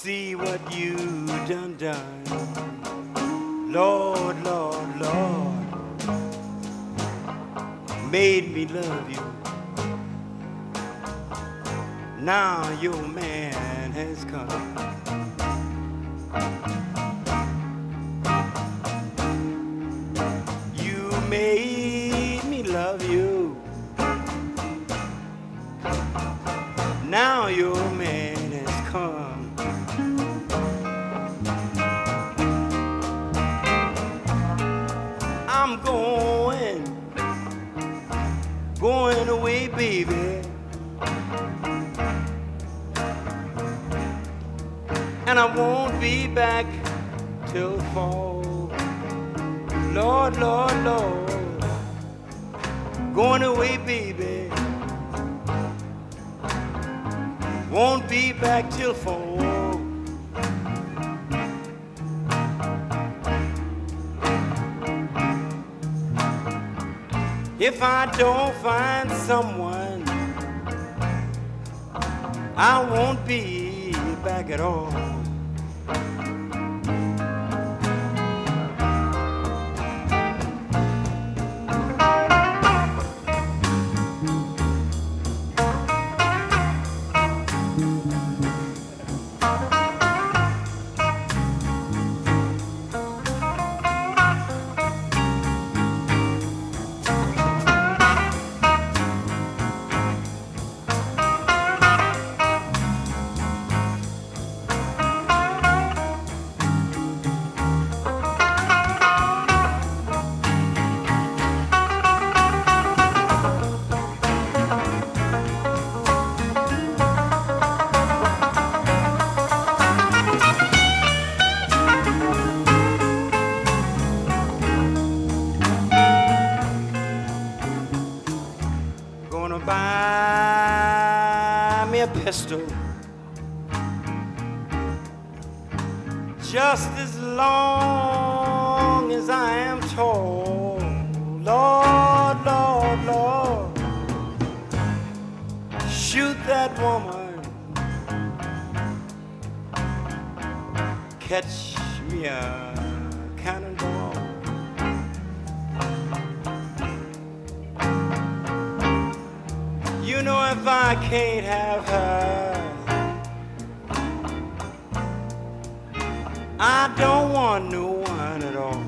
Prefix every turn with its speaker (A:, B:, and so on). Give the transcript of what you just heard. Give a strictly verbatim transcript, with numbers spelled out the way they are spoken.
A: see what you done done. Lord, Lord, Lord, made me love you. Now your man has come. You made me love you. Now your man has come. I'm going, going away, baby. And I won't be back till fall. Lord, Lord, Lord, going away, baby. Won't be back till fall. If I don't find someone, I won't be back at all. Buy me a pistol just as long as I am tall. Lord, Lord, Lord, shoot that woman, catch me a cannonball. You know, if I can't have her, I don't want no one at all.